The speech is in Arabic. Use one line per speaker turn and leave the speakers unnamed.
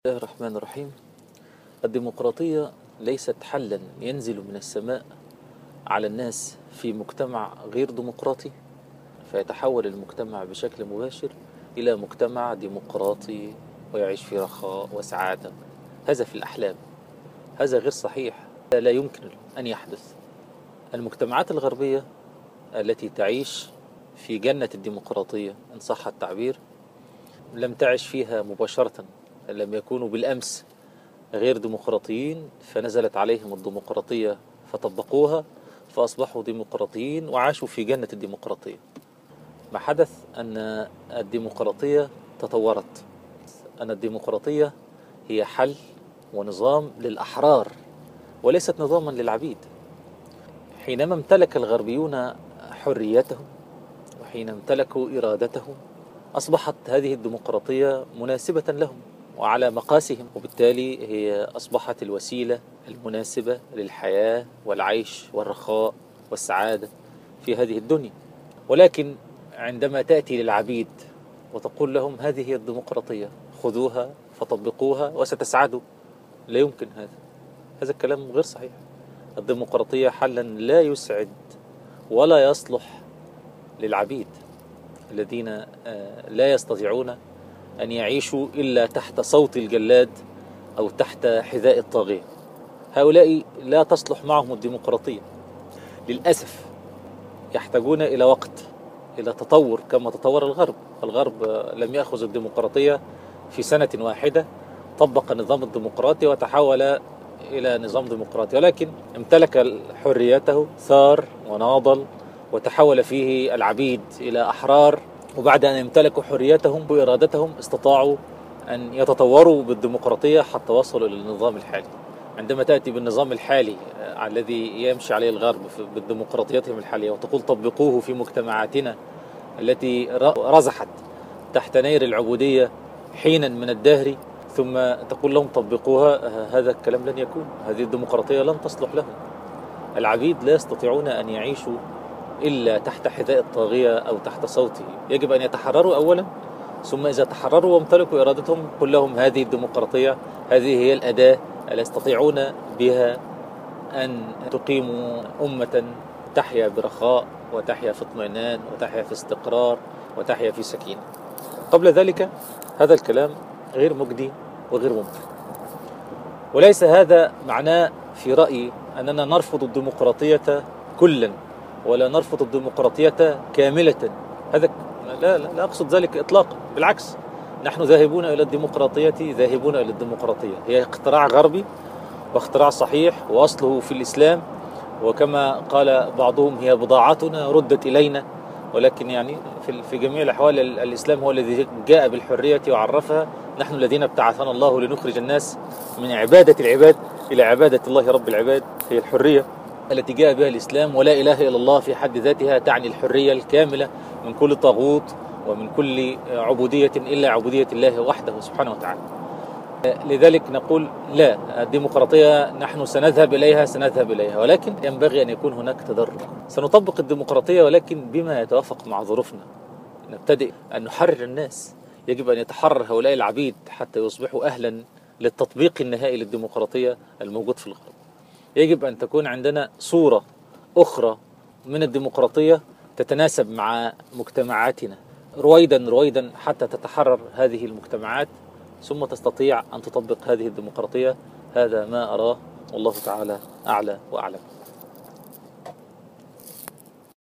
الله الرحمن الرحيم. الديمقراطية ليست حلا ينزل من السماء على الناس في مجتمع غير ديمقراطي فيتحول المجتمع بشكل مباشر إلى مجتمع ديمقراطي ويعيش في رخاء وسعادة. هذا في الأحلام، هذا غير صحيح، لا يمكن أن يحدث. المجتمعات الغربية التي تعيش في جنة الديمقراطية إن صح التعبير لم تعش فيها مباشرة، لم يكونوا بالأمس غير ديمقراطيين فنزلت عليهم الديمقراطية فطبقوها فأصبحوا ديمقراطيين وعاشوا في جنة الديمقراطية. ما حدث أن الديمقراطية تطورت، أن الديمقراطية هي حل ونظام للأحرار وليست نظاما للعبيد. حينما امتلك الغربيون حريتهم وحين امتلكوا إرادتهم أصبحت هذه الديمقراطية مناسبة لهم وعلى مقاسهم، وبالتالي هي أصبحت الوسيلة المناسبة للحياة والعيش والرخاء والسعادة في هذه الدنيا. ولكن عندما تأتي للعبيد وتقول لهم هذه هي الديمقراطية خذوها فطبقوها وستسعدوا، لا يمكن هذا الكلام غير صحيح. الديمقراطية حلا لا يسعد ولا يصلح للعبيد الذين لا يستطيعون أن يعيشوا إلا تحت صوت الجلاد أو تحت حذاء الطاغية. هؤلاء لا تصلح معهم الديمقراطية للأسف. يحتاجون إلى وقت، إلى تطور كما تطور الغرب. الغرب لم يأخذ الديمقراطية في سنة واحدة، طبق النظام الديمقراطي وتحول إلى نظام ديمقراطي، ولكن امتلك حريته، ثار وناضل وتحول فيه العبيد إلى أحرار. وبعد أن امتلكوا حريتهم وإرادتهم استطاعوا أن يتطوروا بالديمقراطية حتى وصلوا للنظام الحالي. عندما تأتي بالنظام الحالي الذي يمشي عليه الغرب بالديمقراطيتهم الحالية وتقول طبقوه في مجتمعاتنا التي رزحت تحت نير العبودية حينا من الدهر ثم تقول لهم طبقوها، هذا الكلام لن يكون. هذه الديمقراطية لن تصلح لهم. العبيد لا يستطيعون أن يعيشوا إلا تحت حذاء الطاغية أو تحت صوته. يجب أن يتحرروا أولا، ثم إذا تحرروا وامتلكوا إرادتهم قل لهم هذه الديمقراطية، هذه هي الأداة التي يستطيعون بها أن تقيموا أمة تحيا برخاء وتحيا في اطمئنان وتحيا في استقرار وتحيا في سكينة. قبل ذلك هذا الكلام غير مجدي وغير ممكن. وليس هذا معناه في رأيي أننا نرفض الديمقراطية كلا ولا نرفض الديمقراطية كاملة. هذا لا أقصد ذلك إطلاقا، بالعكس، نحن ذاهبون إلى الديمقراطية، ذاهبون إلى الديمقراطية. هي اختراع غربي واختراع صحيح وأصله في الإسلام، وكما قال بعضهم هي بضاعتنا ردت إلينا. ولكن يعني في جميع الأحوال الإسلام هو الذي جاء بالحرية وعرفها. نحن الذين ابتعثنا الله لنخرج الناس من عبادة العباد إلى عبادة الله رب العباد. هي الحرية التي جاء بها الإسلام، ولا إله إلا الله في حد ذاتها تعني الحرية الكاملة من كل طاغوت ومن كل عبودية إلا عبودية الله وحده سبحانه وتعالى. لذلك نقول لا، الديمقراطية نحن سنذهب إليها، ولكن ينبغي أن يكون هناك تدرج. سنطبق الديمقراطية ولكن بما يتوافق مع ظروفنا. نبتدئ أن نحرر الناس. يجب أن يتحرر هؤلاء العبيد حتى يصبحوا أهلا للتطبيق النهائي للديمقراطية الموجود في الغرب. يجب أن تكون عندنا صورة أخرى من الديمقراطية تتناسب مع مجتمعاتنا رويدا حتى تتحرر هذه المجتمعات ثم تستطيع أن تطبق هذه الديمقراطية. هذا ما أراه، والله تعالى أعلى وأعلم.